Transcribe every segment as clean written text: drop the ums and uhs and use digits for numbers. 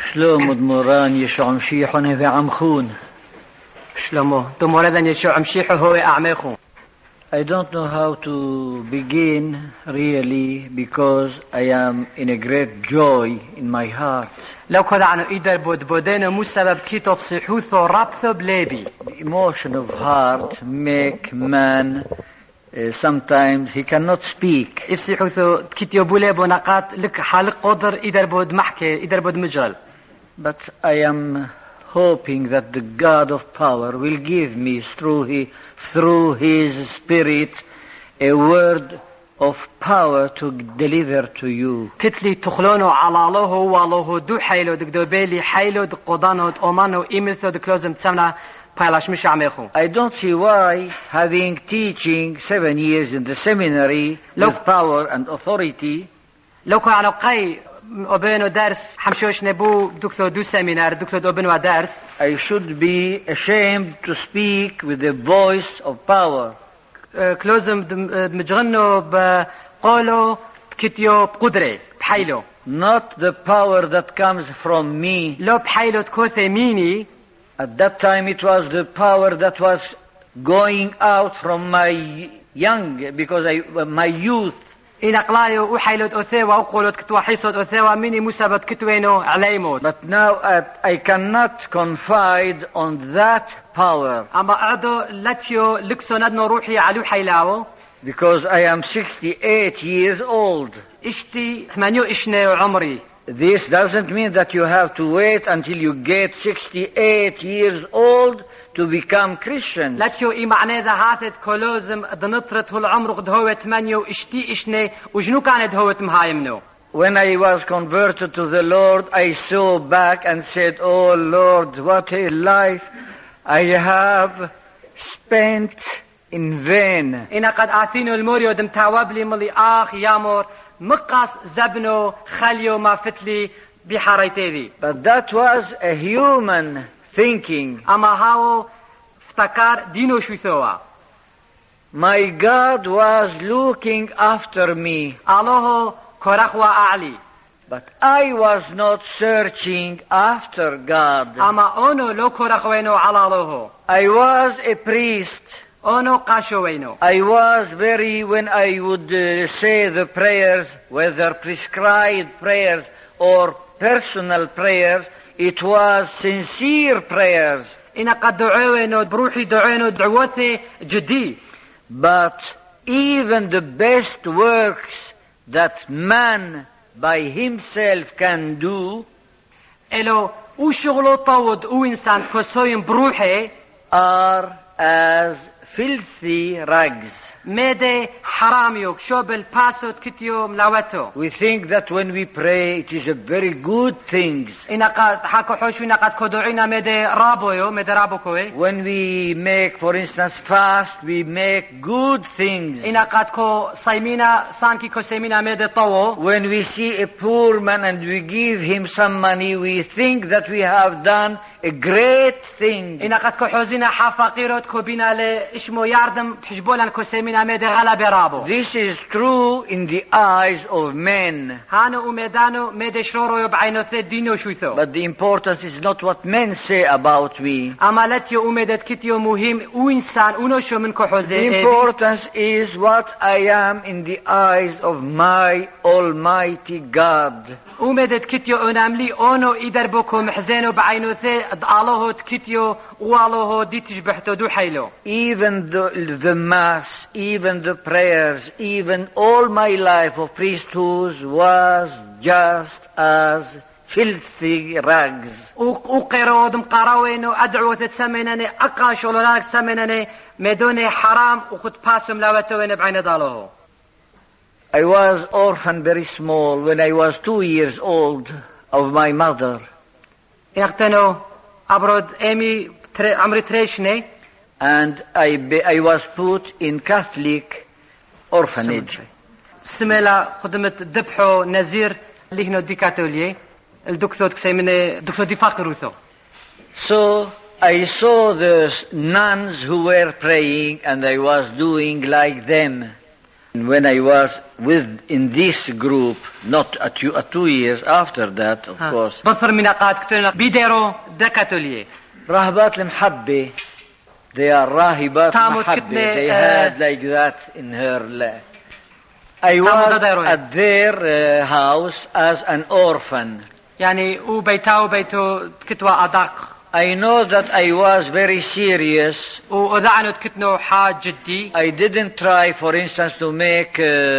شلومو دموران يشو عمشيحون في عمخون. شلومو دموران يشو عمشيحو هو أعميخون. I don't know how to begin really because I am in a great joy in my heart. لو كذا عنو إيدر بودين مو سبب كيتو بصيحوثو رابثو بليبي. The emotion of heart make man sometimes he cannot speak. إفسيحوثو كيتو بوليبو نقاط لك حالق قدر إيدر بود محكي إيدر بود مجال. But I am hoping that the God of power will give me through his spirit a word of power to deliver to you. كتلي تخلونو على الله والله دو حيلو دكدو بيلي حيلو دقودانو دقومانو إيملثو دكلوزم تسمنا بايلاش مش عميخو. I don't see why having teaching 7 years in the seminary with power and authority لو كان على قاي أبنو درس حمشوش نبو دكتور دو سيمينار دكتور أبنو درس I should be ashamed to speak with the voice of power. كلوزم دمجغنو بقولو كتيو بقدرة بحيلو Not the power that comes from me. لو بحيلو تكوثي ميني. At that time it was the power that was going out from my my youth. إن أقلايو وحيلود أثوا وقولود كتوا حيصود أثوا مني مسابت كتوينو عليمود. But now I cannot confide on that power. أما أعدو لاتيو لكسو ندنو روحي علو حيلاو. Because I am 68 years old. إشتي 8 عمري. This doesn't mean that you have to wait until you get 68 years old to become Christian. لاتيو إي معنى ذا هاتت كولوزم دنطرت هالعمر قد هو 8 وإشتي إشني وجنو كانت هو تمهايمنو. When I was converted to the Lord, I saw back and said, "Oh Lord, what a life I have spent in vain." إن قد آثينو الموريو دم تاوبلي ملي آخ يامور مقاس زبنو خليو ما فتلي بحاريتي. But that was a human thinking. أما هاو افتكار دينو شوثوا. My God was looking after me. الله كرخوا أعلي. But I was not searching after God. أما أنو لو كرخوينو على الله. I was a priest. أنو قاشوينو. I was when I would say the prayers, whether prescribed prayers or personal prayers, it was sincere prayers. إن قد دعوينو بروحي دعوينو دعوتي جدي. But even the best works that man by himself can do إلو وشغلو طود وإنسان كسوين بروحي are as filthy rags. ميدي حراميوك شوبل باسود كتيو ملاوتو. We think that when we pray it is a very good thing. إن قد حكو حوشونا قد كدوعينا ميدي رابويو ميدي رابوكوي. When we make, for instance, fast, we make good things. إن قد كو صيمينا سانكي كو سيمينا ميدي طوو. When we see a poor man and we give him some money, we think that we have done a great thing. إن قد كو حوزينا حفاقيروت كو بينا لإشمو ياردم بحجبولا كو سيمينا ميدي غلبي رابو. This is true in the eyes of men. هانو وميدانو ميدي شرورو يبعينو ثي دينو شويثو. But the importance is not what men say about me. أما لاتيو وميدت كتيو مهم وإنسان ونوشو من كو حوزي. The importance is what I am in the eyes of my Almighty God. وميدت كتيو أناملي أونو إدر بكو محزينو بعينو ثي الله كتيو والله دي تجبحتو دو حيلو. Even the mass, even the prayers, even all my life of priesthood was just as filthy rags. وقيرود مقاراوينو أدعو تتسمينني أقاشو لناك تسمينني مدوني حرام وخد باسم لاوتوين بعين دالوه. I was orphan very small when I was 2 years old of my mother. يقتنو أبرد أمي عمري تريشني. And I was put in Catholic orphanage. سميلا خدمت دبحو نزير ليهنو دي كاثوليي الدكتور كسيمني دكتور دي فاقروثو. So I saw the nuns who were praying and I was doing like them. When I was in this group, not at 2 years after that, of course. بطر مناقات كتير بيديرو دكاتوليه. راهبات المحبة, they are راهبات المحبة. They had like that in her life. I was at their house as an orphan. يعني وبيتو كتوا أدق. I know that I was very serious. وأذعنت كتنو حاج جدي. I didn't try, for instance, to make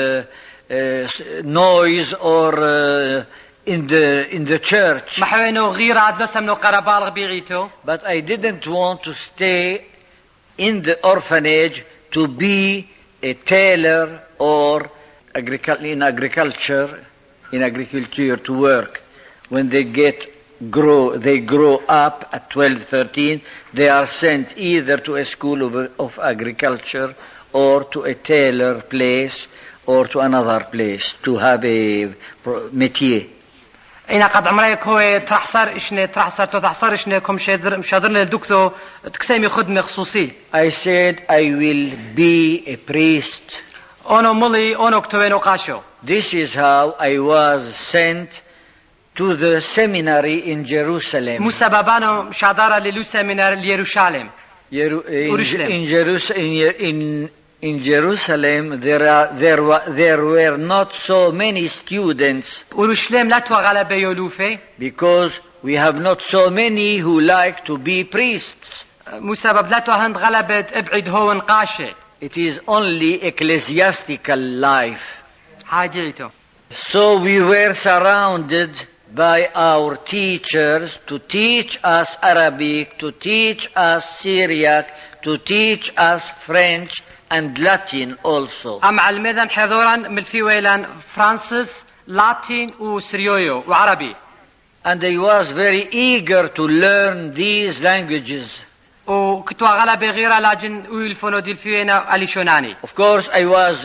noise or in the church. ما حوينو غير عدلو سمنو قربال بيعيتو. But I didn't want to stay in the orphanage to be a tailor or in agriculture to work. When they grow up at 12, 13, they are sent either to a school of agriculture or to a tailor place or to another place to have a métier. إنا قد عمرك هو تحصر إشنا كم شادرنا الدكتور تكسيمي خدمة خصوصي. I said I will be a priest. أنا ملي أنا كتوين وقاشو. This is how I was sent to the seminary in Jerusalem. مسببانو شادارة للو سيمينار ليروشالم. In Jerusalem there were not so many students. أورشليم لا توغل بيولوفي. Because we have not so many who like to be priests. مسبب لا توهند غلبت ابعد هو نقاشة. It is only ecclesiastical life. حاجيته. So we were surrounded by our teachers to teach us Arabic, to teach us Syriac, to teach us French and Latin also. معلمين حضورا من في ويلان فرانسيس لاتين وسريويو وعربي. And I was very eager to learn these languages. وكنت غلبة غير لاجن ويلفونو دي الفينا أليشوناني. Of course I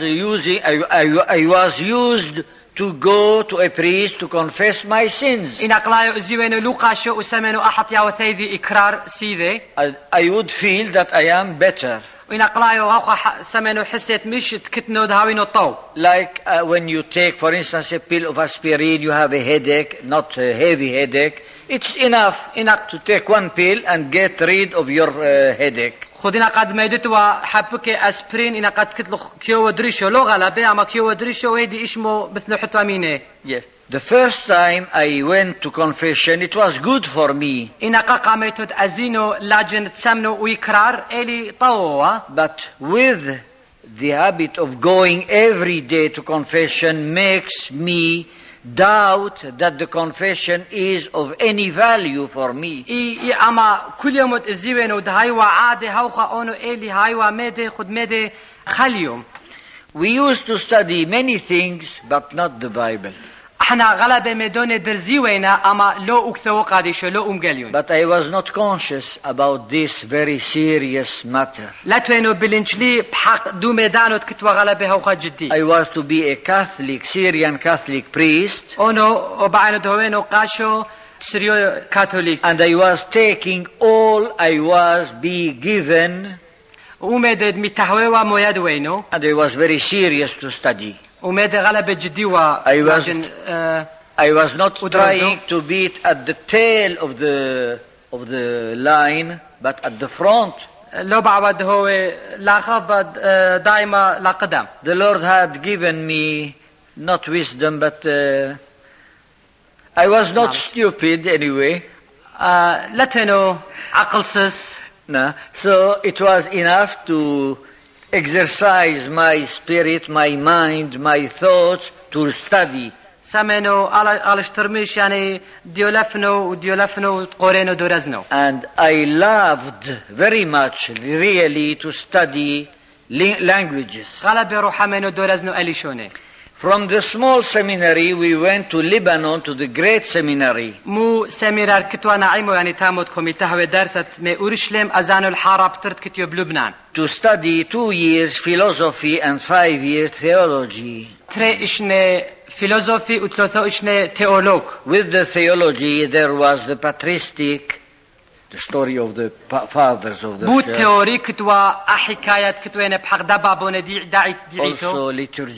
was used to go to a priest to confess my sins. إن أقلايو زيوينو لوقاشو وسمينو أحط ياو ثيذي إكرار سيذي. I would feel that I am better. وإن أقلايو غاقا سمينو حسيت مشت كتنو دهاوينو طو. Like when you take, for instance, a pill of aspirin, you have a headache, not a heavy headache. It's enough to take one pill and get rid of your headache. خدينا قد ميدتوا حبك أسبرين إن قد كتلو كيو ودريشو لو غلبة أما كيو ودريشو ويدي إشمو مثل حتوا مينه. Yes. The first time I went to confession, it was good for me. إن قاقا ميتود أزينو لاجن تسمنو ويكرار إلي طوّا. But with the habit of going every day to confession makes me doubt that the confession is of any value for me. أما كل يوم تزيوينو دهايوا عادة هاوخا أونو إلي هايوا ميدي خد ميدي خليوم. We used to study many things, but not the Bible. احنا غلبة ميدونة برزيوينا أما لو أكثو قادشو لو أمقليون. But I was not conscious about this very serious matter. لا توينو بلنشلي بحق دو ميدانو تكتوا غلبة هوخا جدي. I was to be a Catholic, Syrian Catholic priest. أونو وبعينو دوينو قاشو سريو كاثوليك. And I was taking all I was being given. وميدد متهويوا مويدوينو. And I was very serious to study. وميدد غلبة جدي و. I was not trying to beat at the tail of the line, but at the front. لو بعد هو لا خبض دائما لا قدام. The Lord had given me not wisdom, but I was not stupid anyway. لا تنو عقل سس. No. So it was enough to exercise my spirit, my mind, my thoughts to study. سمنو على اشترميش يعني ديولفنو قورينو دورزنو. And I loved very much really to study languages. غلب روحا منو دورزنو أليشوني. From the small seminary we went to Lebanon to the great seminary. مو سميرار كتوا نعيمو يعني تامود كومي تهوي درست مي أورشليم أزانو الحارة بترت كتيو بلبنان. To study 2 years philosophy and 5 years theology. تري إشني فيلوزوفي وثلاثة إشني تيولوج. With the theology there was the patristic the story of the fathers of the بود church. تئوری كتوا حكايات كتوين بحق دبابون Also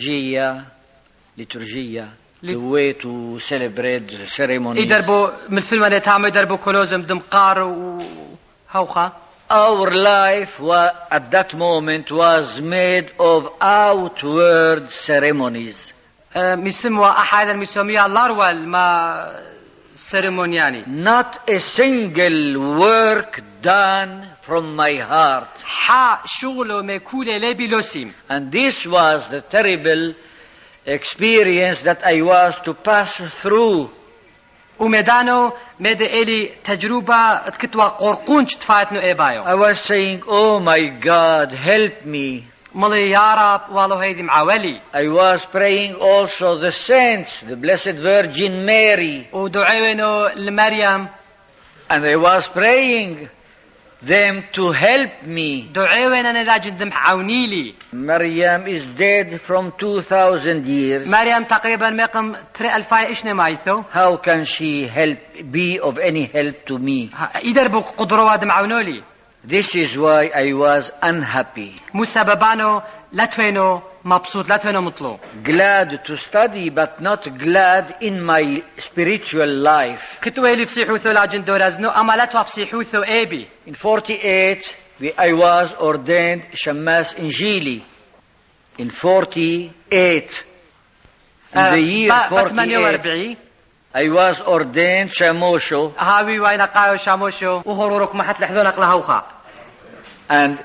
liturgia, the way to celebrate the ceremonies. يدربوا من الفيلم اللي تعمل يدربوا كلوزم دمقار وهوخا. Our life at that moment was made of outward ceremonies. ميسموا أحد المسمية الأرول ما سيرمونياني. Not a single work done from my heart. حا شغله مكولة لي بلوسيم. And this was the terrible experience that I was to pass through. وميدانو ميدا إلي تجربة كتوا قرقونش تفاتنو إيبايو. I was saying, oh my God, help me. ملي يا رب والله هيدي معولي. I was praying also the saints, the Blessed Virgin Mary. ودعوينو لمريم. And I was praying them to help me. دعوينا نلاجن دم عونيلي. Maryam is dead from 2000 years. مريم تقريبا مقم 3000 إشنا مايثو. How can she be of any help to me? يدربوا قدروا دم عونولي. This is why I was unhappy. مسببانو لاتوينو مبسوط لاتوينو مطلو. Glad to study but not glad in my spiritual life. كتويلي فسيحوثو لاجن دورازنو أما لاتوا فسيحوثو إيبي. In 48 I was ordained Shammas Injili. In 48 in the year 48 I was ordained Shamosho. هاوي وين قايو شاموشو وهرورك ما حت لحظون أقلها وخا. And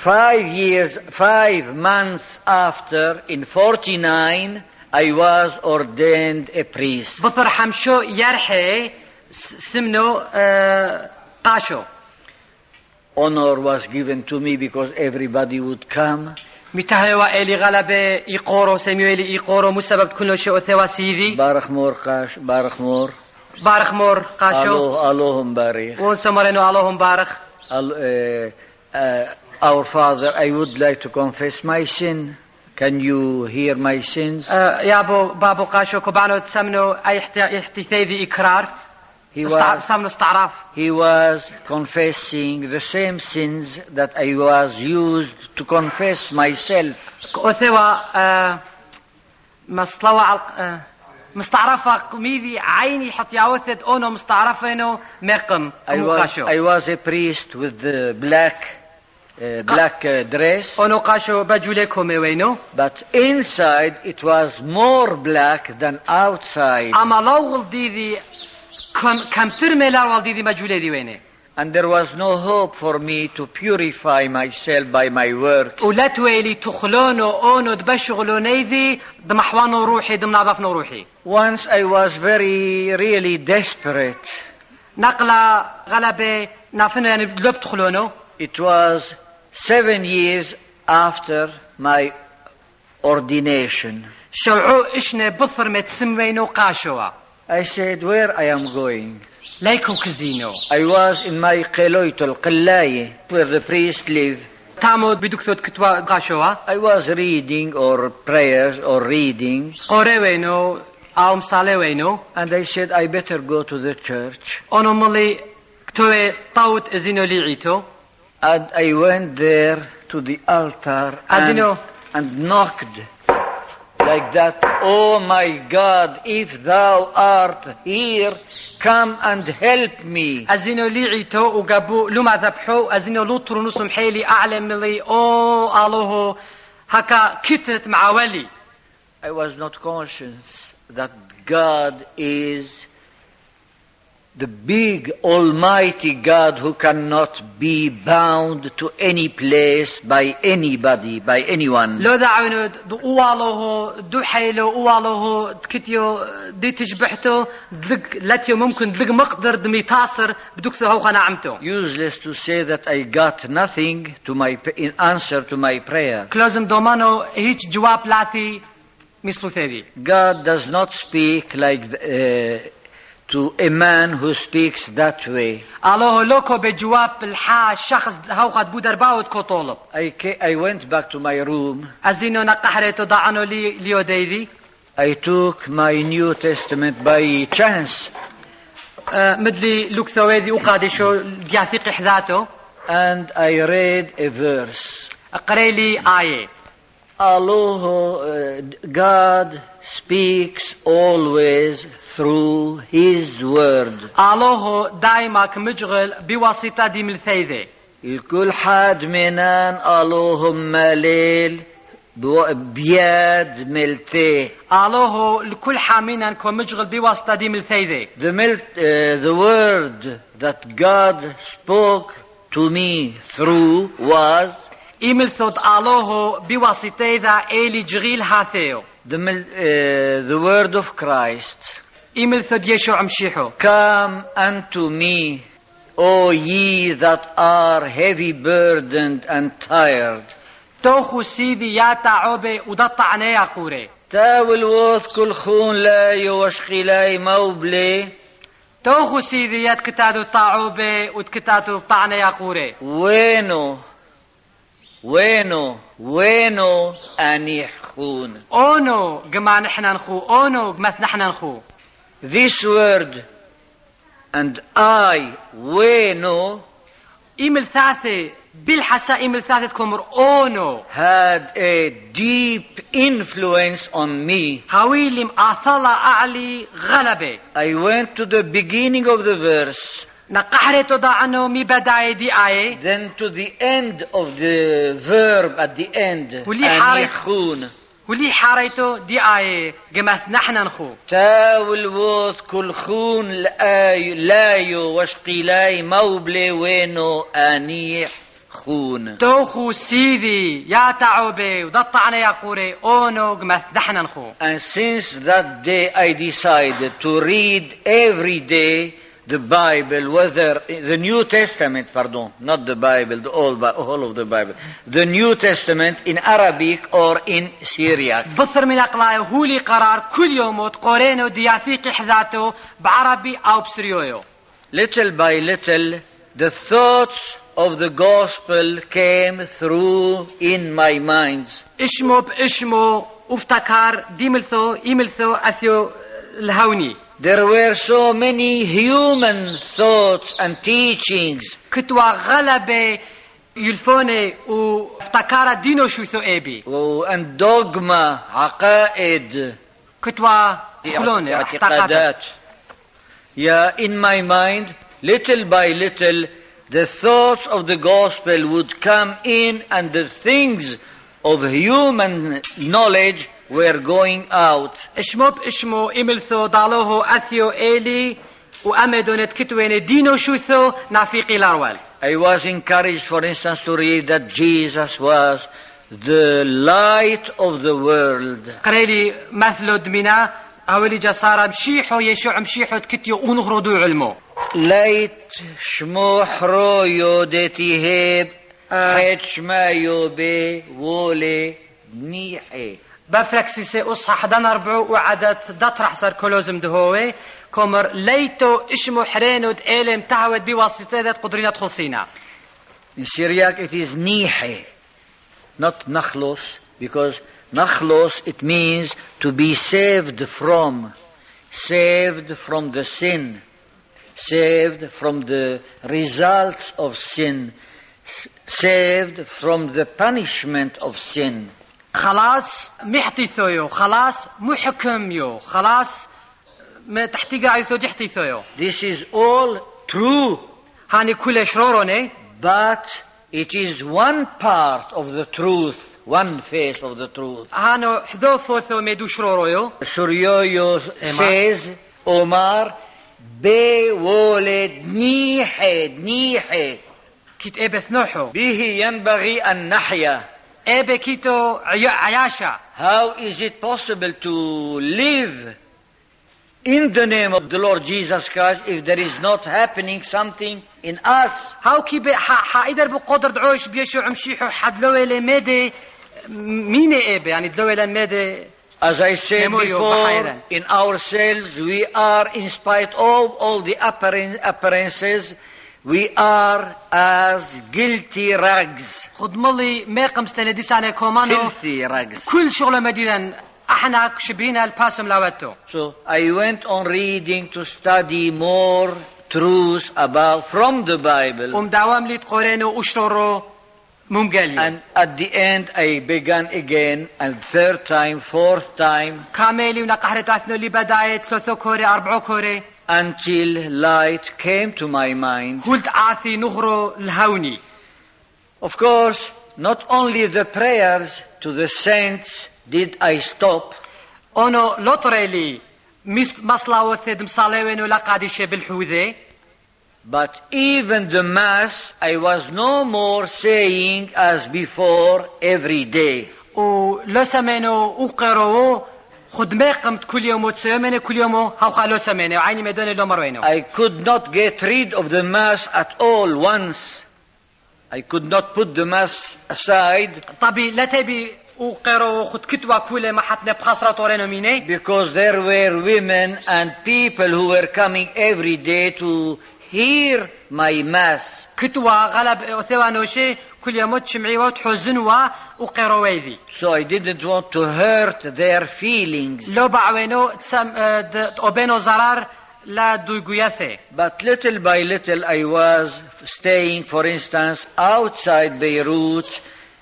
5 months after, in 49, I was ordained a priest. بطر حمشو يرحي سمنو قاشو. Honor was given to me because everybody would come. متهوا إلي غلبة يقورو سميويلي يقورو مسبب كل شيء أثوا سيدي. بارخ مور قاش بارخ مور. بارخ مور قاشو. اللهم بارخ. ونسمرينو اللهم بارخ. Our Father, I would like to confess my sin. Can you hear my sins? يا بابو قاشو كبانو تسمنو أي احتثاذي إكرار. He was confessing the same sins that I was used to confess myself. أثوا مستلوى مستعرفة قميدي عيني حط يعوثد أنو مستعرفينو مقم. I was a priest with the black dress. أنو قاشو بجوليكو ميوينو. But inside it was more black than outside. أما لو غلديدي كم ترميلار والديدي مجولي دي وينه. And there was no hope for me to purify myself by my work. ولا تويلي تخلونو أونو دبشغلو نيدي دمحوانو روحي دمنظفنو روحي. Once I was really desperate. نقلة غلبة نافنو يعني لب تخلونو. It was 7 years after my ordination. شوعو إشنا بثر متسمينو قاشوا. I said, where I am going? ليكو كزينو. I was in my قلويتو القلاية where the priest lived. تامو بدكتور كتوا قاشوا. I was reading or prayers or reading. قوري وينو أو مصالي وينو. And I said, I better go to the church. أنو ملي كتوي طاوت إزينو ليعيتو. And I went there to the altar and knocked like that. Oh my God, if thou art here, come and help me. أزينو ليعيتو وقابو لما ذبحو أزينو لوطرو نصم حيلي أعلم لي أو ألوه هكا كتت مع ولي. I was not conscious that God is the big almighty God who cannot be bound to any place by anybody, by anyone. لو دعونو أوالوه دوحيلو أوالوه كتيو دي تشبحتو دلق لاتيو ممكن دلق مقدر دمي تاصر بدوكسو هو خناعمتو. Useless to say that I got nothing in answer to my prayer. كلازم دومانو هيج جواب لاثي مثلو ثاني. God does not speak like to a man who speaks that way. الله لوكو بجواب الحا شخص هو قد بودر باود كطولب. I went back to my room. أزينو نقحريتو ضعنو ليو ديدي. I took my New Testament by chance. مدلي لوكثوذي وقادشو دياثيق حذاته. And I read a verse. قريلي آية. God speaks always through His word. الله دائما كمجغل بواسطة دي ملثيذة. الكل حد منان اللهم ليل بياد ملتي. الله لكل حامينا كمجغل بواسطة دي ملثيذة. The word that God spoke to me through was إيملثود الله بواسطة ذا إلي جغيل هاثيو. the word of Christ. إيملثود يشوع مشيحو. Come unto me, O ye that are heavy burdened and tired. توخو سيدي يا تعوبة ودطع نيا قوري. تاول ووث كل خون لا يوشخي لاي موبلي. توخو سيدي يا تكتادو تعوبة وتكتادو طعنة يا قوري. وينو أني خون. أونو جمع نحنا نخو. أونو جمع نحنا نخو. This word and I وينو إيميل ثاثة بالحسا إيميل ثاثة كمر أونو had a deep influence on me. هاويلم أثلا أعلي غلبة. I went to the beginning of the verse. نقحرت ضعنو مي بداية دي آية. Then to the end of the verb at the end. ولي حاريتو دي آية جمث نحن نخو. تاول ووث كل خون لايو وشقيلاي موبلي وينو أنيح خون. توخو سيدي يا تعوبي وضطعنا يا قوري أونو جمث نحن نخو. And since that day I decided to read every day the Bible, whether the New Testament, not the Bible, all of the Bible, the New Testament in Arabic or in Syriac. بصر من أقلاي هولي قرار كل يوم تقورينو دياثيق حذاته بعربي أو بسريويو. Little by little, the thoughts of the gospel came through in my mind. إشمو بإشمو افتكار إيملثو أثيو الهوني. There were so many human thoughts and teachings. كتوا غلبة يلفوني وافتكار دينو شو ثو أبي. And dogma, عقائد. كتوا خلوني اعتقادات. In my mind, little by little, the thoughts of the gospel would come in and the things of human knowledge were going out. اشمو إملثو ضالوه أثيو إلي وأمدونت كتوين دينو شوثو نافيقي الأروال. I was encouraged, for instance, to read that Jesus was the light of the world. قريلي مثلو دمنا أولي جسارة مشيحو يشوع مشيحو تكتيو ونغرو دو علمو. ليت شمو حرو يودتي هيب حيت شما يوبي وولي نيحي. بفركسيسي أصحى حدان أربعو وعدت دطرح صار كلوزم دهوي كومر ليتو إشمو حرينود إلم تعود بواسطة ذات قدرين تخلصينا. In Syriac it is nihe, not nachlos, because nachlos it means to be saved from the sin, saved from the results of sin, saved from the punishment of sin. خلاص محتيثويو خلاص محكميو خلاص ما تحتيجا عيسو تحتيثويو. This is all true. هاني كل شروروني. But it is one part of the truth, one face of the truth. هانو حذوفوثو ميدو شرورويو. Suryoyo says, Omar, be woled nihe. كيت إبث نوحو. به ينبغي أن نحيا. إبه كيتو عياشا. How is it possible to live in the name of the Lord Jesus Christ if there is not happening something in us? How كي حايدر بقدر دعوش بيشو عمشيحو حد لويلة ميدي ميني إبه يعني دلويلة ميدي. As I said before, in ourselves we are, in spite of all the appearances, we are as guilty rags. خد ملي ما قمستنا ديسانة كومانو. Filthy rags. كل شغلة مدينة احنا شبينا الباسم لاوتو. So I went on reading to study more truths about from the Bible. ومداوم لي تقورينو اشرورو ممقاليو. And at the end I began again, and third time, fourth time, كاميلي ونقحرتاتنو اللي بدايت 3 كوري 4 كوري. until light came to my mind. قلت عاثي نغرو الهوني. Of course, not only the prayers to the saints did I stop, اونو لوتريلي مصلاو ثيد مصاليوين ولا قاديشة بالحوذي. but even the mass I was no more saying as before every day. ولو سمينو اقرو خد ما قمت كل يوم وتسمينو كل يوم هاو خالو سمينو عيني ميداني لو مروينو. I could not get rid of the mass at all once. I could not put the mass aside. طبي لا تبي وقرو خد كتوى كله ما حتنا بخسرة طورينو ميني. Because there were women and people who were coming every day to hear my mass. كتوى غلب ثوانوشي كل يوم تشمعي وتحزنوا وقرو ويذي. So I didn't want to hurt their feelings. لو بعوينو أوبينو زرار لا دوغوياثي. But little by little I was staying, for instance, outside Beirut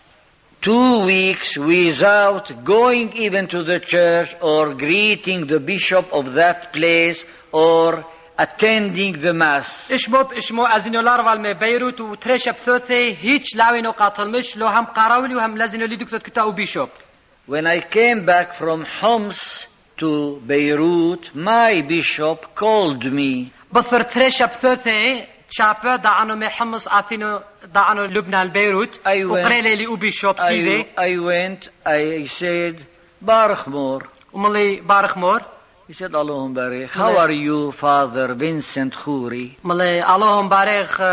2 weeks without going even to the church or greeting the bishop of that place or attending the mass. اشمو ازينو لارفال مي بيروت وتريشب ثوثي هيج لاوينو قاتل مش لو هم قراولي وهم لازينو لي دكتور كتاو بيشوب. When I came back from Homs to Beirut, my bishop called me. بصر تريشب ثوثي شابه دعنو مي حمص عاثينو دعنو لبنان بيروت وقريلي لي بيشوب سيدي. I went, I said, Baruch Mor. وملي بارخ مور. He said, Allahum Baruch. How are you, Father Vincent Khoury? ملي اللهم بارخ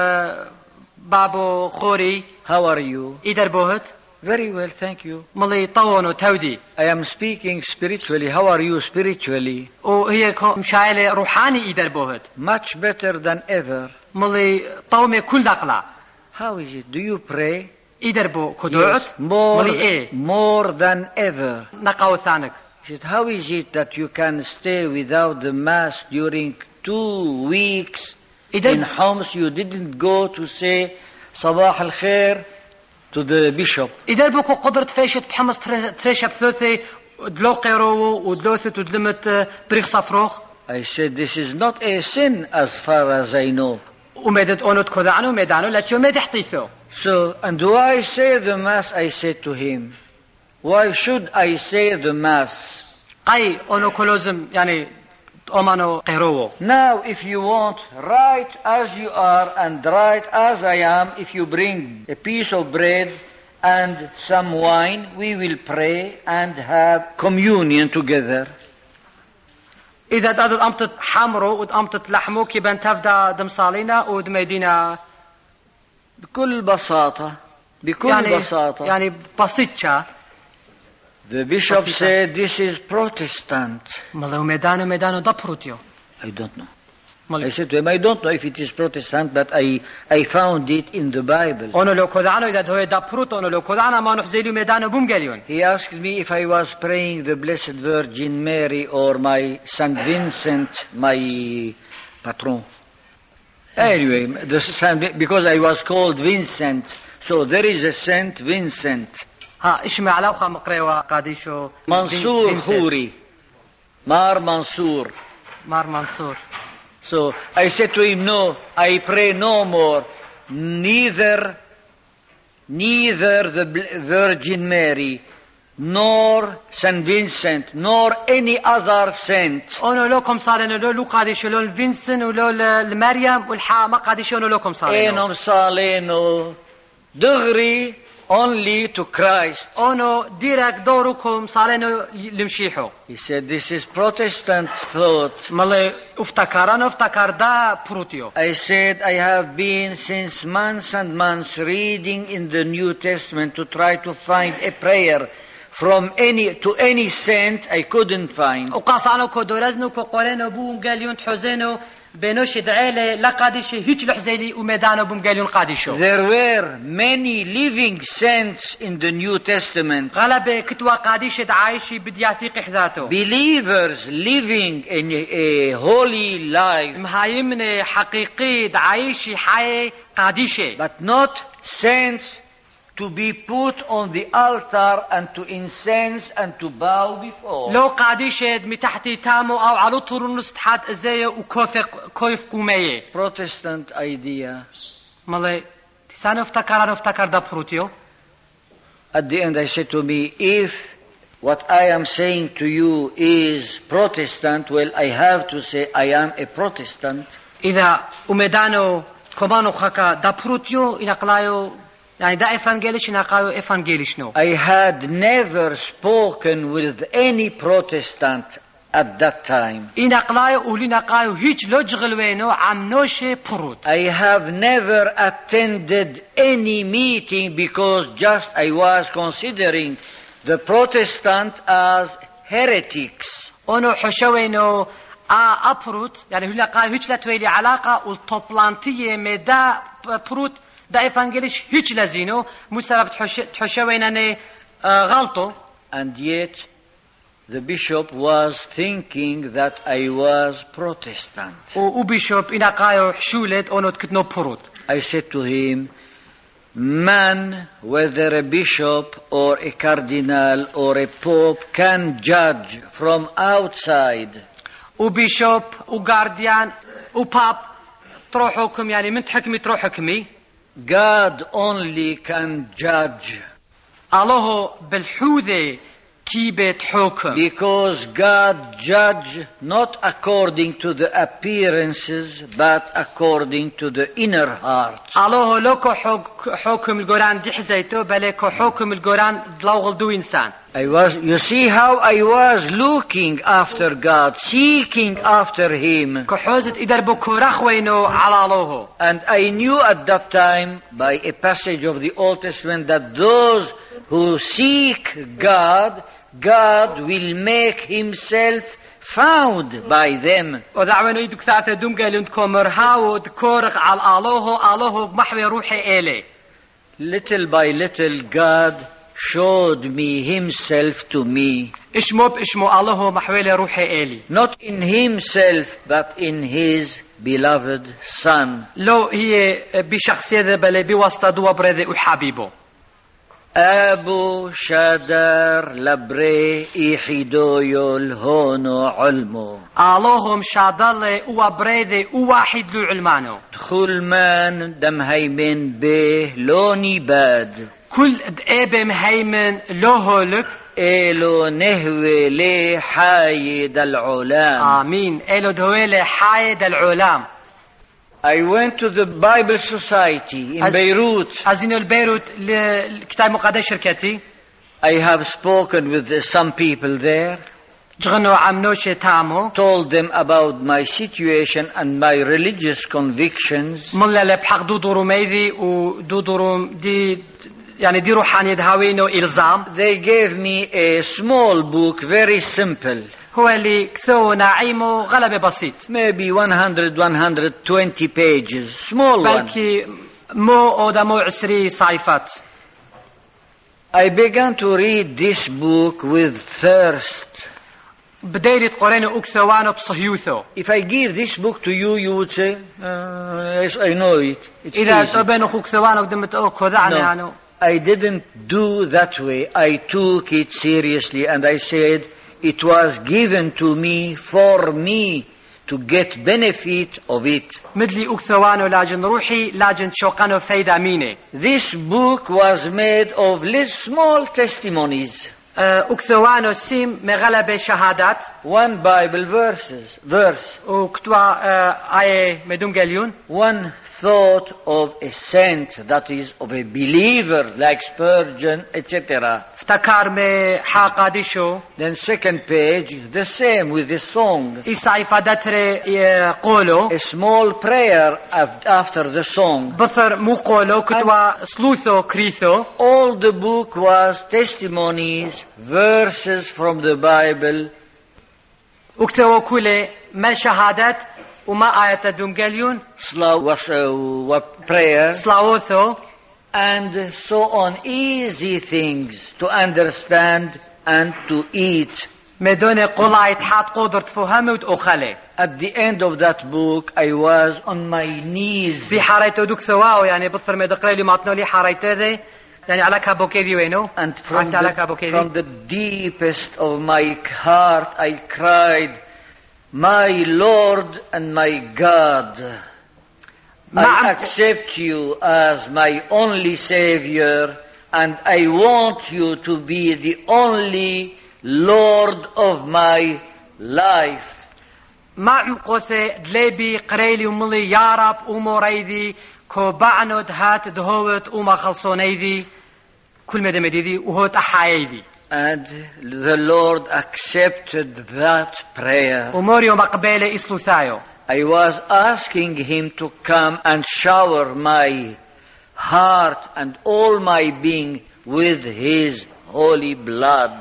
بابو خوري. How are you? إيدر بوهت. Very well, thank you. ملي طونو تودي. I am speaking spiritually. How are you spiritually? وهي مشايلة روحاني إيدر بوهت. Much better than ever. ملي طومي كل دقلا. How is it? Do you pray? إيدر بو كدوت. ملي إيه. More than ever. نقاو ثانك. He said, how is it that you can stay without the mass during 2 weeks in Homs? You didn't go to say Sabah al-Khair to the bishop. إذا بوكو قدرت فيشت بحمص تريشب ثوثي دلو قيرو ودلوثت ودلمت بريخ صفروخ. I said, this is not a sin as far as I know. ومدد أونت كذعنو ميدانو لاتيو مدحتيثو. So, and do I say the mass? I said to him, why should I say the mass? قاي أونو كولوزم يعني أمانو قيروو. Now, if you want, right as you are and right as I am, if you bring a piece of bread and some wine, we will pray and have communion together. إذا دادت أمتت حمرو وأمتت لحمو كي بنتفدا دمصالينا ودميدينا بكل بساطة. بكل بساطة. يعني بسيطة. The bishop said, this is Protestant. مالو ميدانو دبروتيو. I don't know. I said to him, I don't know if it is Protestant, but I found it in the Bible. أنا لو كذعنو إذا هو دبروت أنا لو كذعنا ما نحزيلو ميدانو بومجاليون. He asked me if I was praying the Blessed Virgin Mary or my Saint Vincent, my patron. Anyway, because I was called Vincent, so there is a Saint Vincent. ها إيش معلوخة مقريوة قاديشو. Mansour Khoury. Mar Mansour. Mar Mansour. So I said to him, no, I pray no more. Neither the Virgin Mary, nor Saint Vincent, nor any other saint. أنا لوكم صارين لو قاديشو لو الفينسن ولو المريم والحامة قاديشو لوكم صارين. إنهم صالينو دغري only to Christ. أنا ديرك دوركم صارين لمشيحو. He said, this is Protestant thought. مالي افتكر دا بروتيو. I said, I have been since months and months reading in the New Testament to try to find a prayer from any saint. I couldn't find. وقاصانو كدورزنو كقولينو بون قاليون تحزينو بينوش دعيلة لا قادشة هيج لحزيلي وميدانو بمقاليون قادشو. There were many living saints in the New Testament. غلبة كتوى قادشة عايشي بدياتيق حذاته. Believers living in a holy life. مهايمنة حقيقي عايشي حياة قادشة. But not saints to be put on the altar and to incense and to bow before. لو قادشة متحتي تامو أو على طرنس تحت إزاي وكوف قومية. Protestant idea. مالي تسانو افتكر دا بروتيو. At the end I said to me, if what I am saying to you is Protestant, well, I have to say I am a Protestant. إذا وميدانو كمانو خاكا دا بروتيو إن قلايو يعني دا إفانجيليش إن قلايو إفانجيليش نو. I had never spoken with any Protestant at that time. إن قلايو ولين قلايو هيج لوجغل وينو عم نوشي بروت. I have never attended any meeting because just I was considering the Protestant as heretics. أنو حشوينو أبروت يعني هلا قايو هيج لا تويلي علاقة والطوبلانتية مدا بروت دا إفانجيليش هيج لازينو مسبب تحشويناني غلطو. And yet the bishop was thinking that I was Protestant. وبيشوب إنا قايو حشولت أنو تكتنو بروت. I said to him, man, whether a bishop or a cardinal or a pope, can judge from outside. وبيشوب وغارديان وباب تروحوكم يعني من تحكمي تروحكمي. God only can judge. الله بالحوذة كي بتحكم. Because God judge not according to the appearances but according to the inner heart. الله لوكو حكم القرآن دي حزيتو بلكو حكم القرآن دلوغل دو إنسان. You see how I was looking after God, seeking after Him. كحوزت إدر بكورخ وينو على الله. And I knew at that time by a passage of the Old Testament that those who seek God, God will make Himself found by them. ودعوانو يدك ساعة دوم قالون تكومرهاو تكورخ على الله بمحوي روحي إلي. Little by little God showed me Himself to me. إشمو الله محوي روحي إلي. Not in Himself but in His beloved Son. لو هي بشخصية بل بواسطة دوا برذي وحبيبه. أبو شادر لبري إحدويو الهونو علمو. اللهم شادر وبرذي وواحد له علمانو. دخول من دم هيمن به لوني باد. كل دقيبة مهيمن لوهولك. إلو نهوي لي حايد العلام. آمين. إلو دهوي حايد العلام. I went to the Bible Society in Beirut. أزينو البيروت لكتاب مقدس شركتي. I have spoken with some people there. جغنو عمنوشي تامو. Told them about my situation and my religious convictions. ملا لبحق دودورو ميذي ودودورو دي يعني دي روحانية دهاوينو إلزام. They gave me a small book, very simple. هو اللي كثو نعيمو غلبة بسيط. Maybe 120 pages, small one. بلكي مو أو مو 20 صحيفات. I began to read this book with thirst. بداية قرينو أكثوانو بصهيوثو. If I give this book to you, you would say, yes, I know it. It's إذا easy. تبينو أكثوانو قدمت No, I didn't do that way. I took it seriously and I said, it was given to me for me to get benefit of it. مدلي أكثوانو لاجن روحي لاجن شوقانو فايدة ميني. This book was made of small testimonies. أكثوانو سيم مغلبة شهادات. One Bible verse. وكتوا آية مدوم قليون. One thought of a saint, that is of a believer like Spurgeon, etc. افتكار مي حاقاديشو. Then second page, the same with the song. إسا إفادتري قولو. A small prayer after the song. بثر مو قولو كتوا سلوثو كريثو. All the book was testimonies, verses from the Bible. وكتوا كله ما شهادات وما آية دوم قاليون prayer, سلاوثو and so on, easy things to understand and to eat. مدون قولا يتحط قدر تفهمه وتأخله. At the end of that book, I was on my knees. في حارته دوك سواو يعني بصر مدقري لي معطنو لي حارته ذي يعني على كابوكيدي وينو. And from the deepest of my heart, I cried, my Lord and my God, I accept you as my only Savior, and I want you to be the only Lord of my life. ما عمقوثي دليبي قريلي وملي يا رب وموريدي كو بعنود هات دهوت وما خلصونيدي كل مدى مديدي وهوت أحايدي. And the Lord accepted that prayer. وموريو مقبالة إسلو ثايو. I was asking him to come and shower my heart and all my being with his holy blood.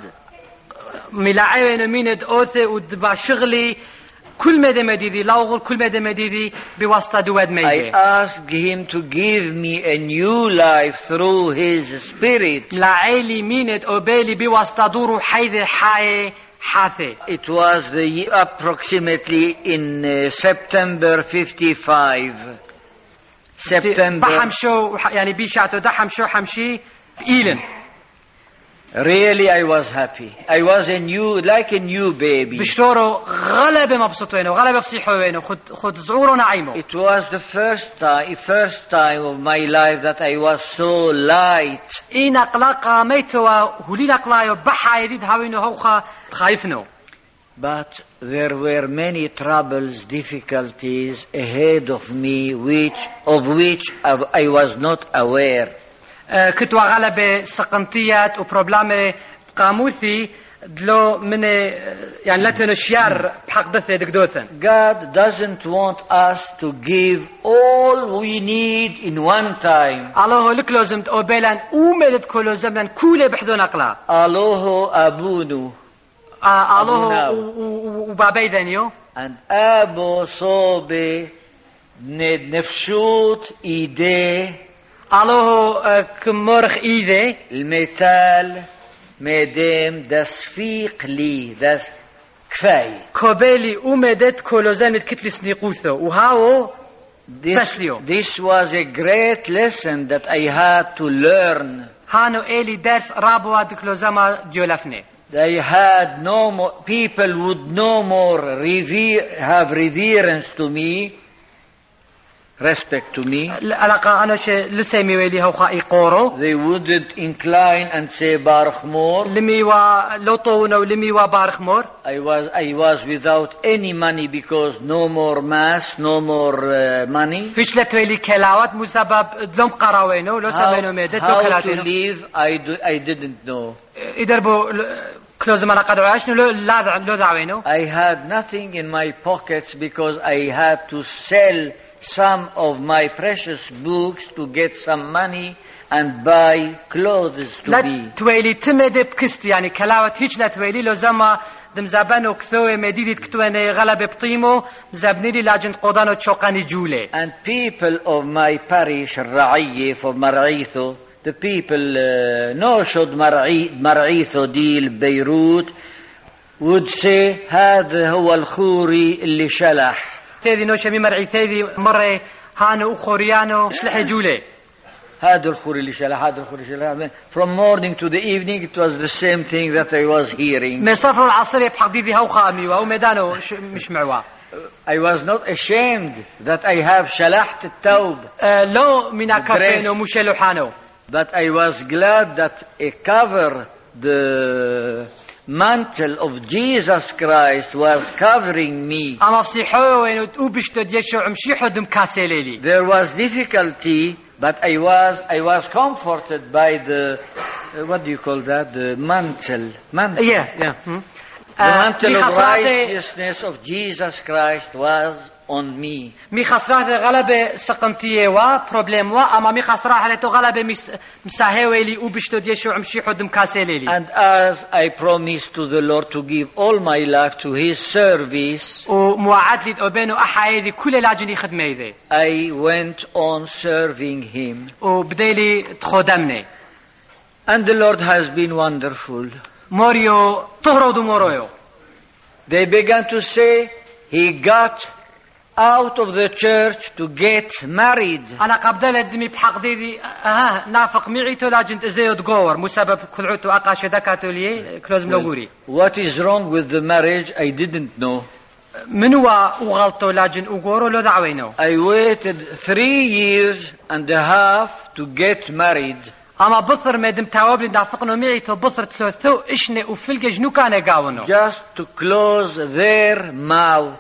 ملاعين ميند أوثي ودبا شغلي كل مدى مديدي لاوغل كل مدى مديدي بواسطة دواد ميدي. I asked him to give me a new life through his spirit. ملاعيلي ميند أوبالي بواسطة دورو حيدي حاي حاثي. It was approximately in September 55. September. بحمشو يعني بيشاتو دحمشو حمشي بإيلن. Really, I was happy. I was like a new baby. بشتورو غلبة مبسوطينو غلبة بصيحوينو خد زعورو نعيمو. It was the first time of my life that I was so light. إين أقلاقا ميتوا هولين أقلايو بحا يديد هاوينو هوخا خايفنو. But there were many troubles, difficulties ahead of me, of which I was not aware. كنت وغلبة سقنطيات وبروبلامة قاموثي دلو من يعني لا تنشيار بحق دثة دكدوثن. God doesn't want us to give all we need in one time. الله لك لازم تقبلن ومدد كله زمن كله بحذون أقلا. الله أبونو. الله وبابي دانيو. And أبو صوبي نفشوت إيديه. الله كمرخ إيده. المثال مدام دسفيق لي دس كفاية. كوبيلي ومدد كله زمن كتلي سنيقوثو وهاو تسليو. This was a great lesson that I had to learn. هانو إلي درس رابوا دكلو زما ديولفني. They had no more, people would no more have reverence to me, respect to me. They wouldn't incline and say Baruch Mor. I was without any money because no more mass, no more money. How to live, I didn't know. I had nothing in my pockets because I had to sell some of my precious books to get some money and buy clothes to be. تويلي تمد بكست يعني كلاوت هيج لا تويلي لو زما دم زبانو كثوه مديدت كتواني غلب بطيمو زبنيلي لاجن قودانو تشوقاني جولي. And people of my parish الرعية for مرعيثو, the people نوشد مرعيثو ديل بيروت would say هذا هو الخوري اللي شلح. تيدي نوشمي مرعي تيدي مرة هانو وخوريانو شلح جولي. هذا الخوري اللي شلح هذا الخوري شلح. From morning to the evening it was the same thing that I was hearing. من صفر العصر بحق ديدي هاو خامي وهو ميدانو مش معوا. I was not ashamed that I have شلحت التوب. لو من أكافينو مشلوحانو. But I was glad that I cover the mantle of Jesus Christ was covering me. There was difficulty, but I was comforted by the what do you call that? The mantle. Yeah. The mantle of righteousness of Jesus Christ was on me. مي خسرات غلبة سقمتية و problem و أما مي خسرات حالته غلبة مساهويلي وبشتو ديشو عمشي حدم كاسيلي. And as I promised to the Lord to give all my life to His service, وموعد لي أبينو أحايدي كل لاجني خدمة ذي. I went on serving Him. وبديلي تخدمني. And the Lord has been wonderful. موريو طهرودو مورويو. They began to say he got out of the church to get married. أنا قبل دمي بحق ديدي نافق معيتو لاجنت إزاي تقور مسبب كل عتو أقاش دكاتولي كلوز ملوغوري. What is wrong with the marriage? I didn't know. من هو وغلطو لاجن أقورو لو دعوينو. I waited 3 years and a half to get married. أما بثر ما دم توابل نافقنا معيتو بثر ثلاثو إشني وفلق جنو كان يقاونو. Just to close their mouth.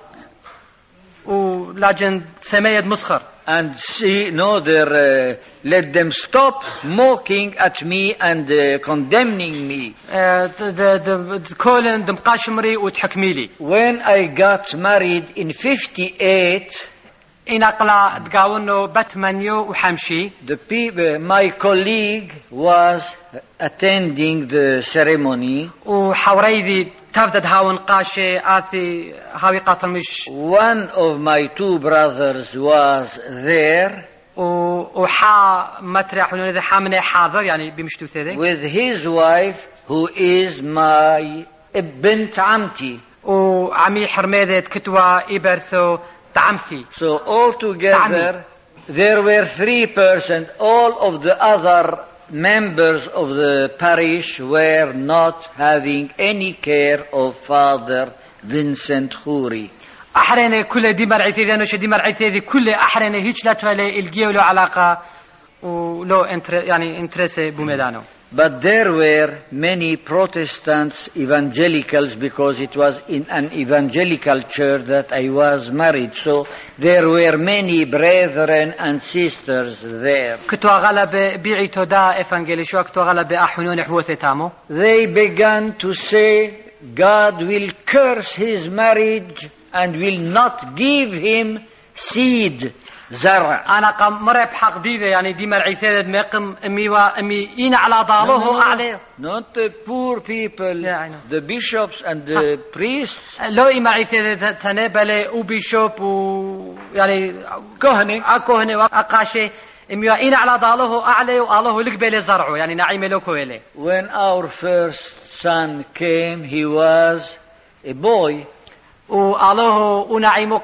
ولاجن ثميد مسخر. And see, no, let them stop mocking at me and condemning me. كولن دم قاشمري وتحكميلي. When I got married in 58, إن أقلا تقاونو باتمانيو وحمشي. My colleague was attending the ceremony. وحوريدي تبدأ هاون قاشي آثي هاوي قاتل مش. One of my 2 brothers was there. وحا مترح ونذي حامني حاضر يعني بمشتو ثيدي. With his wife who is my بنت عمتي. وعمي حرميدة كتوى إبرثو تعمثي. So altogether there were 3 persons. All of the other members of the parish were not having any care of Father Vincent Khoury. أحرني كل دي مرعيتي ذي نوش دي مرعيتي ذي كل أحرني هيج لا تولي الجيو له علاقة ولو يعني انترسي بميدانو. But there were many Protestants, evangelicals, because it was in an evangelical church that I was married. So there were many brethren and sisters there. They began to say God will curse his marriage and will not give him seed. زرع. أنا قم مرة بحق ديدة يعني دي مرعي ثالث مقم أمي إين على ضاله أعلى. Not the poor people, the bishops and the priests. لو إمعي ثالث تنبله وبيشوب ويعني كهنة وأقاشة أمي إين على ضاله أعلى والله لقبل زرعه يعني نعيم له كويله. When our first son came, he was a boy. It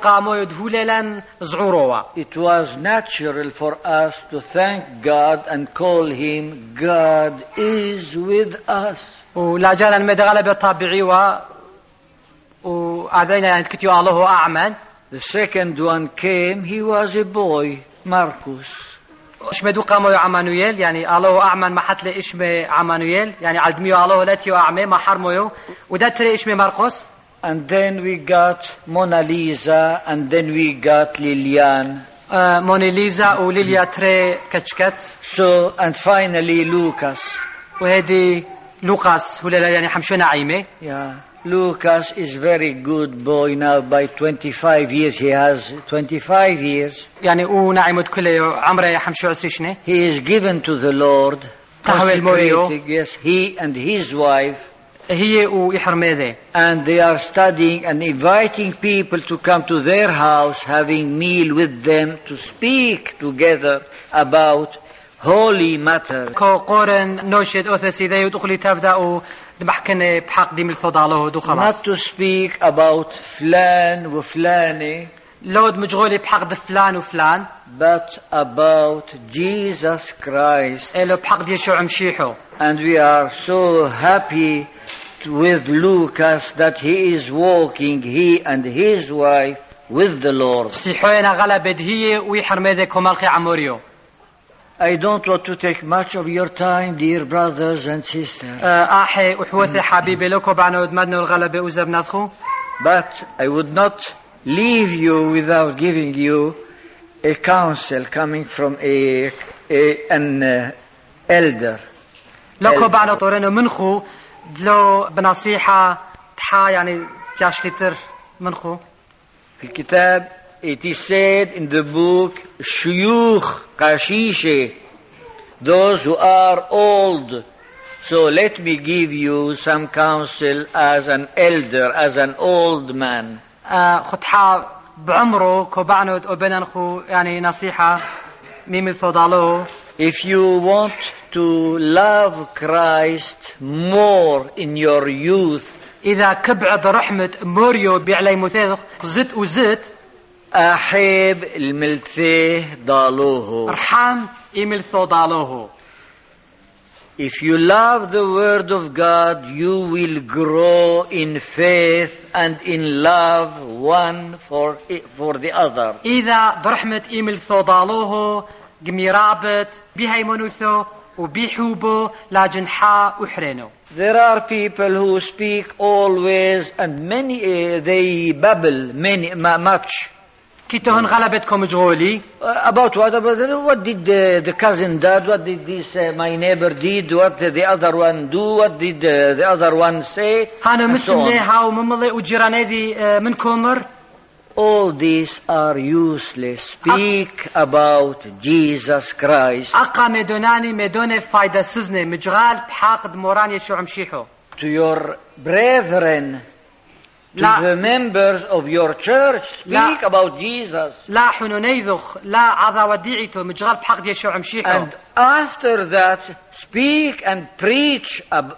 was natural for us to thank God and call him God is with us. The second one came, he was a boy, Marcus. اشمدو قاموا عمانويل يعني الله أعمى ما حتى اسمه عمانويل يعني عدميو الله لا تيو أعمى ما حرميو وده ترى اسمه ماركوس. And then we got Mona Lisa, and then we got Lilian. Mona Lisa و ليليا ترى كتشكت. So and finally Lucas. وهذه لوكاس ولا يعني حمشون عيمة. Yeah, Lucas is very good boy now. By 25 years, he has 25 years. يعني ونعيمة كله عمره حمشوا 20 سنة. He is given to the Lord. Yes, he and his wife. هي ويحرمه. And they are studying and inviting people to come to their house, having meal with them to speak together about holy matters. كقرن نوشد أثسي ذي ودخلي تبدأ دمحكن بحق دي الفضاله دخلاص. Not to speak about فلان وفلانة. لود مجغولي بحق فلان وفلان. But about Jesus Christ. إلو بحق دي شو عمشيحو. And we are so happy with Lucas that he is walking, he and his wife, with the Lord. I don't want to take much of your time, dear brothers and sisters. But I would not leave you without giving you a counsel coming from an elder. لو بعنا طورنا منخو دلو بنصيحة تحا يعني جاش لتر منخو في الكتاب it is said in the book, Shuyukh Kashishe, those who are old. So let me give you some counsel as an elder, as an old man. خدحا بعمره كوبعنود وبننخو يعني نصيحة ميمي فضالو. If you want to love Christ more in your youth, إذا كبعد رحمة موريو بيعلي مثيث زت وزت أحب الملثيه ضالوه. رحام إيميل ثوضالوه. If you love the word of God, you will grow in faith and in love one for the other. إذا برحمة إيميل ثوضالوه جميرابت بهيمونوثو وبيحوبو لاجنحا وحرينو. There are people who speak always and many they babble much. كيتهن غلبتكم جغولي. About what did the cousin did, what did this my neighbor did, what the other one do, what did the other one say. هانو مسملي هاو مملي وجيرانيدي من كومر. All these are useless. Speak about Jesus Christ. أقا مدوناني مدونة فايدة سزنة مجغال بحاقد موران يشوع مشيحو. To your brethren, to the members of your church, speak about Jesus. لا حنونيذخ لا عذا وديعيتو مجغال بحاقد يشوع مشيحو. And after that, speak and preach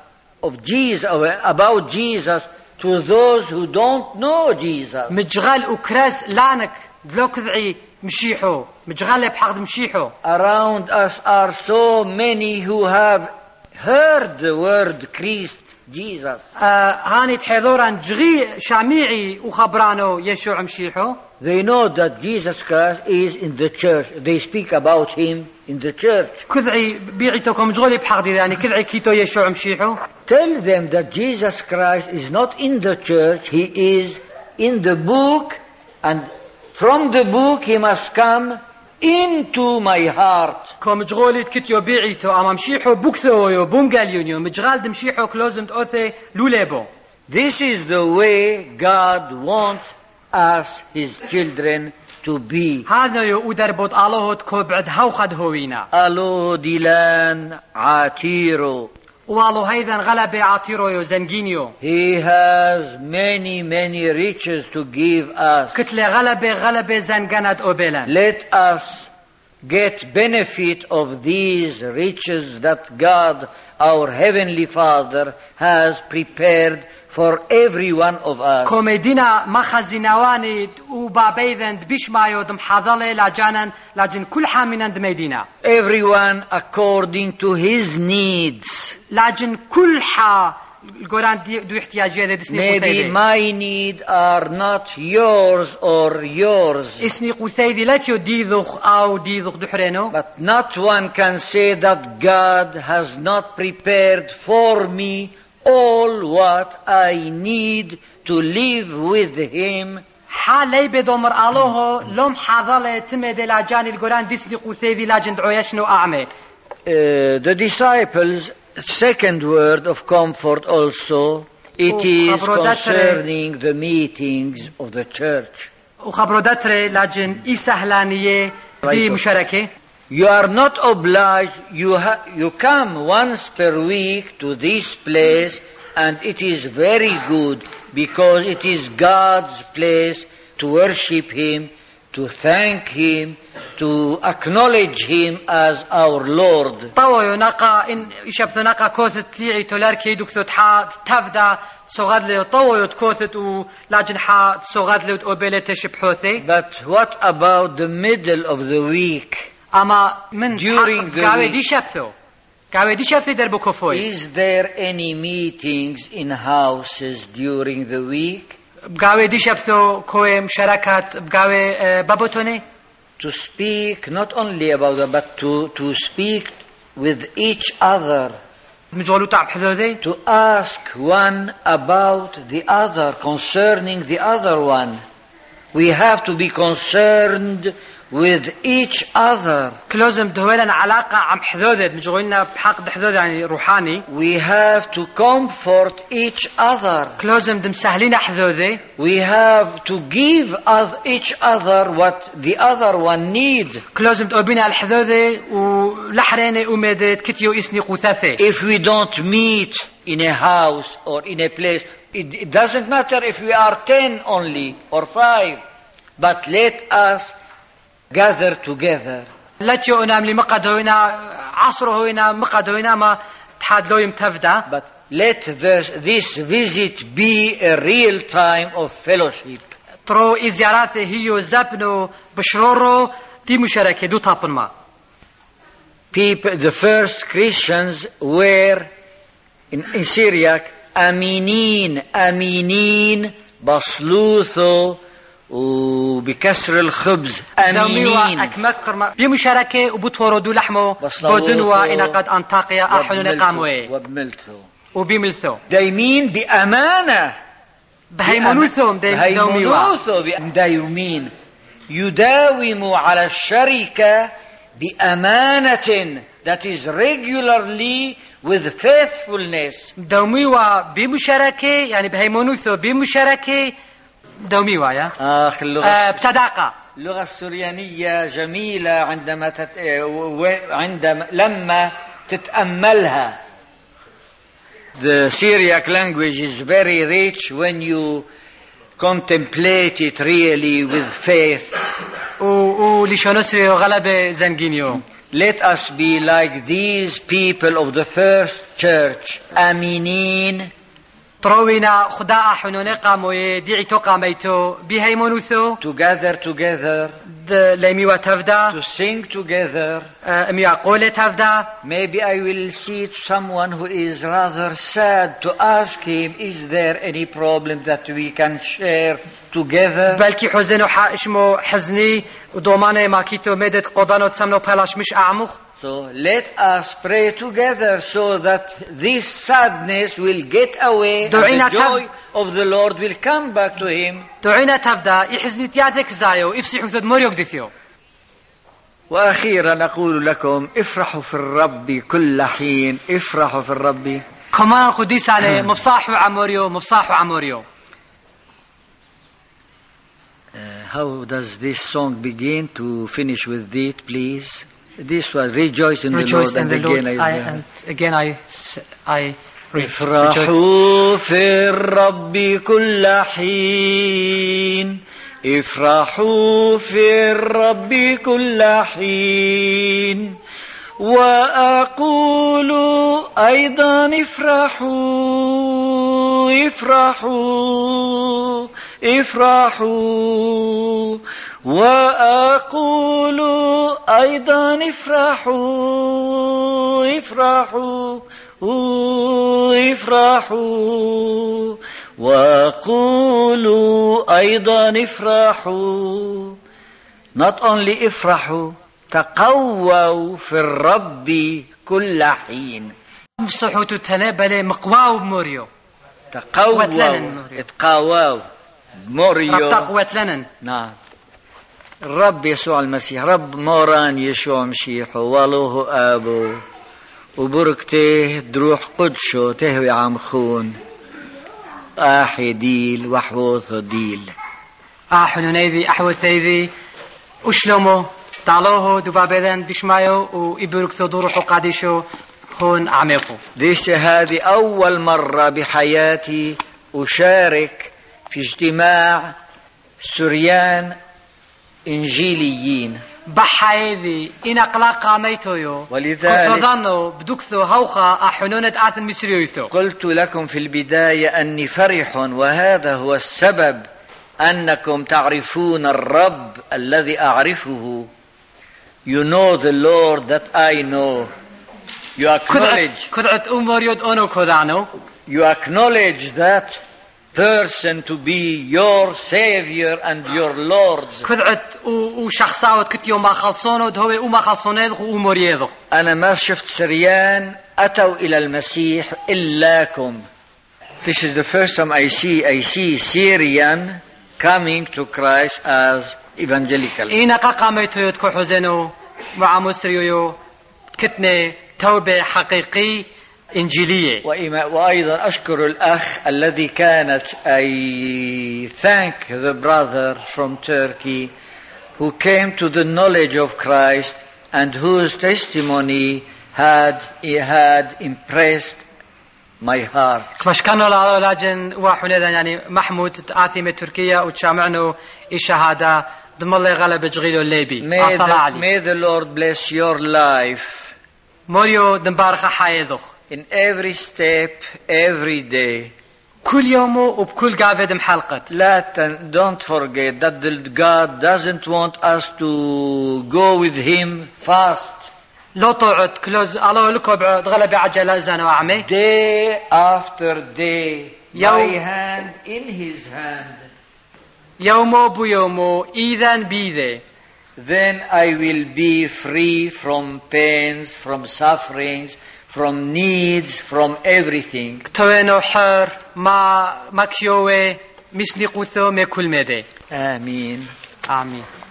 of Jesus, about Jesus, to those who don't know Jesus. مجغال أكراز لانك ذلو كذعي مشيحو مجغال بحقد مشيحو. Around us are so many who have heard the word Christ Jesus. هاني تحضوران جغي شاميعي وخبرانو يشوع مشيحو. They know that Jesus Christ is in the church. They speak about him in the church. كذعي بيعيتوكم جغولي بحقد يعني كذعي كيتو يشوع مشيحو. Tell them that Jesus Christ is not in the church. He is in the book, and from the book he must come into my heart. كم جغولي تكتيو بيعيتو أما مشيحو بوكثويو بومقاليونيو مجغال دمشيحو كلوزمت أوثي لوليبو. This is the way God wants us, his children, to be. هذا يو أدربوت الله تكو بعد هاوخد هوينا. ألو ديلان عاتيرو. والو هيدا غلبة عطيرو يو زنجينيو. He has many riches to give us. كتلة غلبة زنجانات أوبيلان. Let us get benefit of these riches that God, our Heavenly Father, has prepared for every one of us. كوميدينا مخزنواني وبابيذن بيشمايو دم حضالي لاجانن لاجن كل حامينا دميدينا. Everyone according to his needs. لاجن كل حا القرآن دو احتياجي دسني Maybe my needs are not yours or yours. اسني قثيدي لا تيو ديذخ أو ديذخ دحرينو. But not one can say that God has not prepared for me all what I need to live with him. حالي بدمر الله لوم حاضله تمد لاجاني القرآن دسني قثيدي لاجن دعويشنو أعمى. The disciples' second word of comfort also, it is concerning the meetings of the church. وخبروداتري لاجن إسهلانية دي مشاركة. You are not obliged, you come once per week to this place, and it is very good because it is God's place to worship him, to thank him, to acknowledge him as our Lord. طويو نقا إن يشبث نقا كوثت تليعي تولار كيدوك ثوتحا تفدا صغاد لي طويو تكوثت ولاجن حا صغاد لي وتقبلي تشبحوثي. But what about the middle of the week? أما من During the قاوي week. دي شبثو قاوي دي شبثي دربو كفوي. Is there any meetings in houses during the week? قاوي دي شبثو كوي مشاركات بقاوي بابوتوني. To speak not only about that, but to speak with each other. مجولو تعب حذوذي. To ask one about the other, concerning the other one. We have to be concerned with each other. كلازم دهولنا علاقة عم حذودة مجغولنا بحق دحذودة يعني روحاني. We have to comfort each other. كلازم دمسهلين حذودة. We have to give each other what the other one need. كلازم تقبلنا الحذودة ولحرينة ومدد كتيو إسني قثاثة. If we don't meet in a house or in a place, it doesn't matter if we are 10 only or 5, but let us gather together. لا تيونا ملي مقدوينا عصره هنا مقدوينا ما تحادلو يمتفدا. But let this visit be a real time of fellowship. ترو إزياراته هيو زبنو بشرورو دي مشاركة دو طابن ما. The first Christians were in Syria أمينين بصلوثو وبكسر الخبز أمينين أكمكر بمشاركة وبتوردو لحمه بدنوا إن قد أنطاقيا أحنون قاموه وبملثو دايمين بأمانة بهيمونوثهم دايمين يداوم على الشركة بأمانة that is regularly with faithfulness. دوميوا بمشاركة يعني بهيمونوثو بمشاركة دوميوا يا بصداقة. اللغة السريانية جميلة لما تتأملها. The Syriac language is very rich when you contemplate it really with faith. ولشونسري غلبة زنجينيو. Let us be like these people of the first church. أمينين. تروينا خداء حنوني قاموي ديعتو قاميتو بهيمونوثو. To gather together. لميوا تفدا. To sing together. ميوا قولة تفدا. Maybe I will see someone who is rather sad to ask him, is there any problem that we can share together? بلكي حزن وحاشمو حزني ودومانه ماكيتو مدد قدانو تسمنو بلاش مش أعمق. So let us pray together so that this sadness will get away and the joy of the Lord will come back to him. دعينا تبدا يحزني تياتك زايو افسحوا ثد مريوك ديثيو. وأخيرا أقول لكم افرحوا في الرب كل حين. افرحوا في الرب. كمان خديس عليه مفصاحوا عموريو مفصاحوا عموريو. How does this song begin? To finish with it, please. This was rejoice in the Lord, and again I افرحوا في الرب كل حين. افرحوا في الرب كل حين. وأقول أيضا افرحوا افرحوا افرحوا. وأقول أيضا افرحوا افرحوا افرحوا. وأقول أيضا افرحوا. Not only افرحوا, تقووا في الرب كل حين. صحوتو تنابلة مقواو بموريو. تقووا اتقاواو بموريو. تقوت لنن. نعم. الرب يسوع المسيح رب موران يشوع مشيحه والله أبو وبركته دروح قدشو تهوي عمخون ديل وحوث ديل حنونيذي أحوثيذي وشلومو تعالوه دبابيذن بشمايو وإبركتو دروحو قادشو هون عميقو. هذه أول مرة بحياتي أشارك في اجتماع سريان إنجيليين. بحيذي إن أقلاق ميتويو ولذلك كفضانو بدكثو هوخا أحنونة آثن مصريويثو. قلت لكم في البداية أني فرح، وهذا هو السبب أنكم تعرفون الرب الذي أعرفه. You know the Lord that I know. You acknowledge that person to be your Savior and your Lord. أنا ما شفت سريان أتوا إلى المسيح إلاكم. This is the first time I see Syrian coming to Christ as evangelical. إنا قاميتو يتكو حزنو وعمسريو كتنة توبة حقيقي إنجيلية. وأيضا أشكر الأخ الذي I thank the brother from Turkey who came to the knowledge of Christ and whose testimony had impressed my heart. مش كانوا لاجن واحنا يعني محمود آثمة تركيا وتشامعنو الشهادة ضمن غلب جغيلو الليبي. May the Lord bless your life. موريو دمبارخ حياذخ. In every step, every day. كل يوم وبكل قافة محلقت. Don't forget that God doesn't want us to go with Him fast. لو طعد كلوز الله لكم غلب عجلة زنا وعمي. Day after day, my hand in His hand. يومو بيومو إذن بيذي. Then I will be free from pains, from sufferings, from needs, from everything. توينو حر ما كيوه مسني قوثو مكل مذي. آمين. آمين.